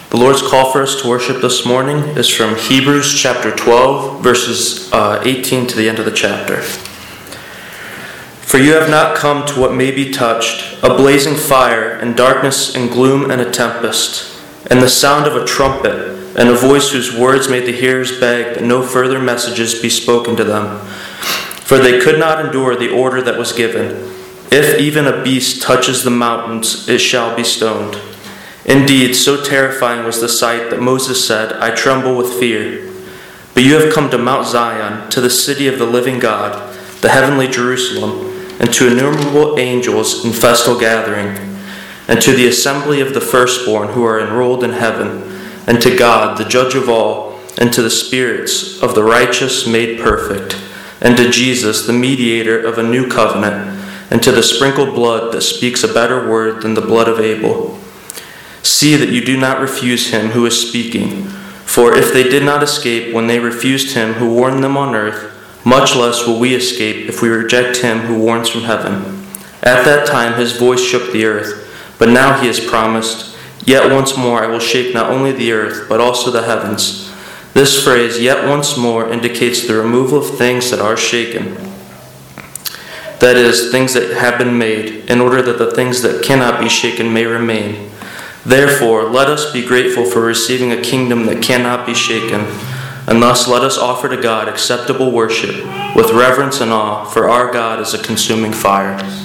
The Lord's call for us to worship this morning is from Hebrews chapter 12, verses 18 to the end of the chapter. For you have not come to what may be touched, a blazing fire, and darkness and gloom and a tempest, and the sound of a trumpet, and a voice whose words made the hearers beg that no further messages be spoken to them. For they could not endure the order that was given. If even a beast touches the mountains, it shall be stoned. Indeed, so terrifying was the sight that Moses said, I tremble with fear. But you have come to Mount Zion, to the city of the living God, the heavenly Jerusalem, and to innumerable angels in festal gathering, and to the assembly of the firstborn who are enrolled in heaven, and to God, the judge of all, and to the spirits of the righteous made perfect, and to Jesus, the mediator of a new covenant, and to the sprinkled blood that speaks a better word than the blood of Abel. See that you do not refuse him who is speaking, for if they did not escape when they refused him who warned them on earth, much less will we escape if we reject him who warns from heaven. At that time his voice shook the earth, but now he has promised, Yet once more I will shake not only the earth, but also the heavens. This phrase, yet once more, indicates the removal of things that are shaken. That is, things that have been made, in order that the things that cannot be shaken may remain. Therefore, let us be grateful for receiving a kingdom that cannot be shaken, and thus let us offer to God acceptable worship with reverence and awe, for our God is a consuming fire.